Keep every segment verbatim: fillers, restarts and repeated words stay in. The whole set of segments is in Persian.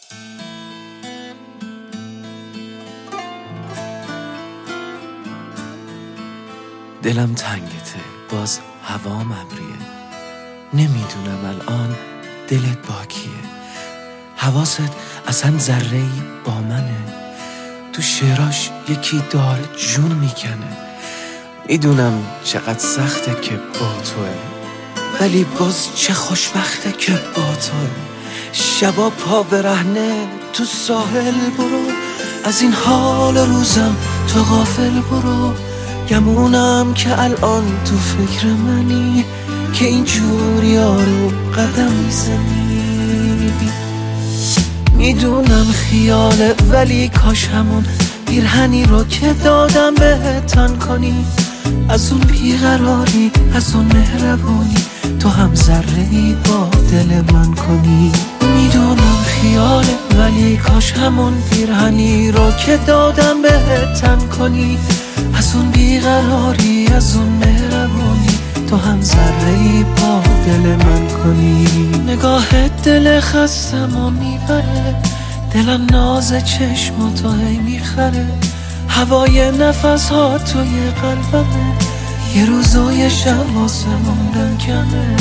دلم تنگته، باز هوام ابریه، نمیدونم الان دلت با کیه. حواست اصلا ذره‌ای با منه، تو شعراش یکی داره جون میکنه. میدونم چقدر سخته که با توه، ولی باز چه خوشبخته که با توه. شبا پا برهنه تو ساحل برو، از این حال روزم تو غافل برو. گمونم که الان تو فکر منی، که اینجور یارو قدم میزنی. میدونم خیاله ولی کاش همون پیرهنی رو که دادم بهت تن کنی. از اون بیقراری، از اون مهربونی، تو هم ذره‌ای با دل من کنی. میدونم خیاله ولی کاش همون پیرهنی رو که دادم بهت تن کنی. از اون بیقراری، از اون مهربونی، تو هم ذره‌ای با دل من کنی. نگاهت دل خستمو میبره، دلم ناز چشم تو هی میخره. هوای نفس ها توی قلبمه، یه روز و یه شب واسه موندن کمه.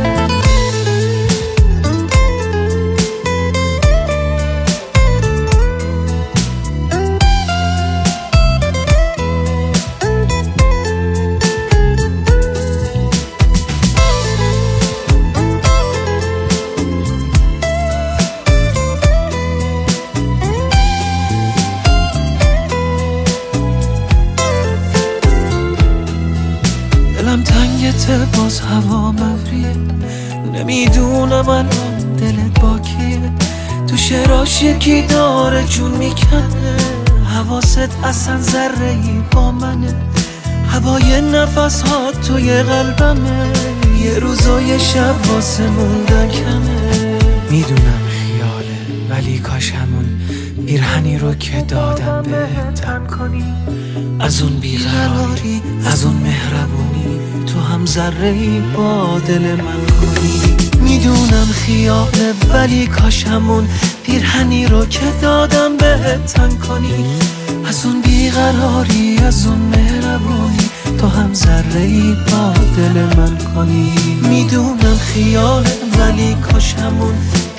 دلم تنگته، باز هوا مبریه، نمیدونم الان دلت با کیه. تو شعراش یکی داره جون میکنه، حواست اصلا ذره‌ای با منه. هوای نفس ها توی قلبمه، یه روز و یه شب واسه موندن کمه. میدونم خیاله ولی کاش همون پیرهنی رو که دادم بهت تن کنی. از اون بیقراری، از اون مهربونی، تو هم ذره‌ای با دل من کنی. میدونم خیاله ولی کاش همون پیرهنی رو که دادم بهت تن کنی. از اون بیقراری، از اون مهربونی، تو هم ذره‌ای با دل من کنی. میدونم خیاله ولی کاش همون